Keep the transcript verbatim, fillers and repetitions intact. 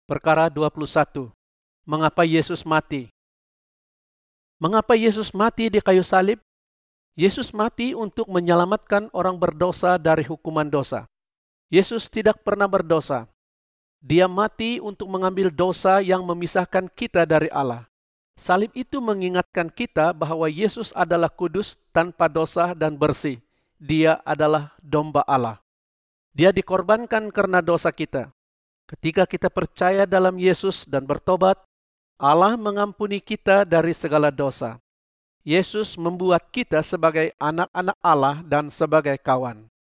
Perkara dua puluh satu. Mengapa Yesus mati? Mengapa Yesus mati di kayu salib? Yesus mati untuk menyelamatkan orang berdosa dari hukuman dosa. Yesus tidak pernah berdosa. Dia mati untuk mengambil dosa yang memisahkan kita dari Allah. Salib itu mengingatkan kita bahwa Yesus adalah kudus, tanpa dosa dan bersih. Dia adalah domba Allah. Dia dikorbankan karena dosa kita. Ketika kita percaya dalam Yesus dan bertobat, Allah mengampuni kita dari segala dosa. Yesus membuat kita sebagai anak-anak Allah dan sebagai kawan.